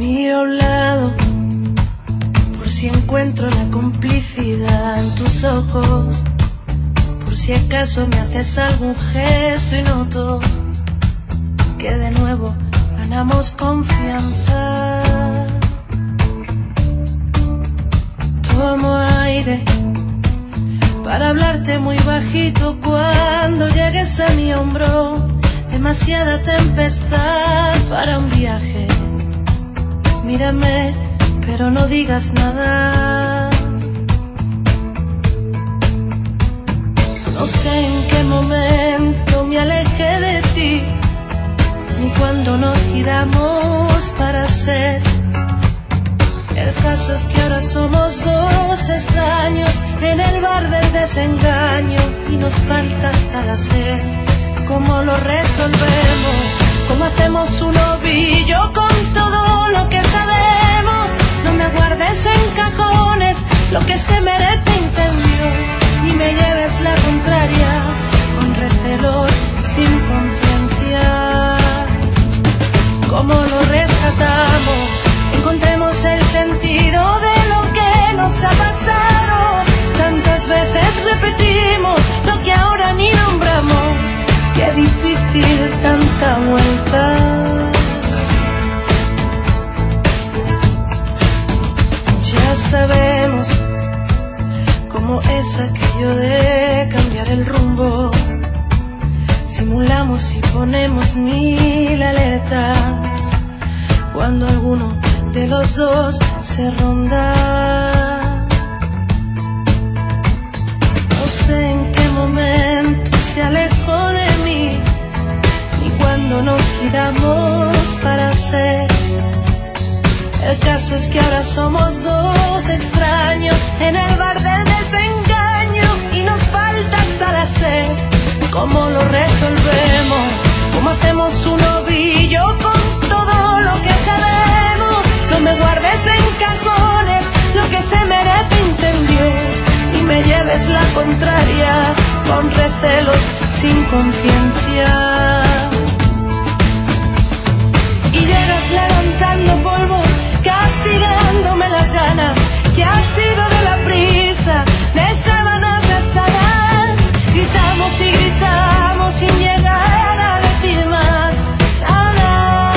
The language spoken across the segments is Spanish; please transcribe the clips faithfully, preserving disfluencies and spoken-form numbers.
Miro a un lado por si encuentro la complicidad en tus ojos, por si acaso me haces algún gesto y noto que de nuevo ganamos confianza. Tomo aire para hablarte muy bajito cuando llegues a mi hombro. Demasiada tempestad para un viaje. Mírame, pero no digas nada. No sé en qué momento me alejé de ti, ni cuando nos giramos para ser. El caso es que ahora somos dos extraños en el bar del desengaño y nos falta hasta la sed. ¿Cómo lo resolvemos? ¿Cómo hacemos un ovillo con todo lo que sabemos? No me guardes en cajones lo que se merece incendios, ni me lleves la contraria con recelos sin conciencia. ¿Cómo lo rescatamos? Encontremos el sentido de lo que nos ha pasado. Tantas veces repetimos lo que ahora ni nombramos. Qué difícil tanta vuelta. Ya sabemos cómo es aquello de cambiar el rumbo. Simulamos y ponemos mil alertas cuando alguno de los dos se ronda. No sé en qué momento se alejó de mí, ni cuando nos giramos para ser. El caso es que ahora somos dos extraños en el bar del desengaño y nos falta hasta la sed. ¿Cómo lo resolvemos? ¿Cómo hacemos un ovillo con todo lo que sabemos? No me guardes en cajones lo que se merece incendios, y me lleves la contraria con recelos sin conciencia. Y llegas levantando polvo, castigándome las ganas que ha sido de la prisa, de sábanas gastadas. Gritamos y gritamos sin llegar a decir más nada.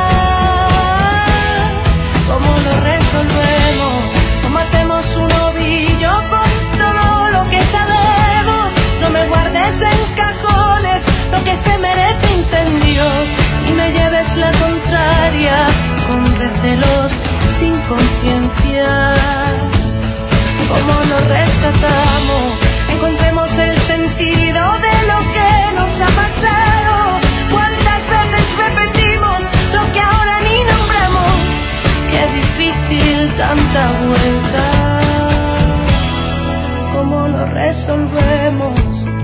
¿Cómo lo resolvemos? ¿Cómo hacemos un ovillo con todo lo que sabemos? No me guardes en cajones lo que se merece incendios, y me lleves la contraria con recelos sin conciencia. ¿Cómo lo rescatamos? Encontremos el sentido de lo que nos ha pasado. ¿Cuántas veces repetimos lo que ahora ni nombramos? Qué difícil tanta vuelta. ¿Cómo lo resolvemos?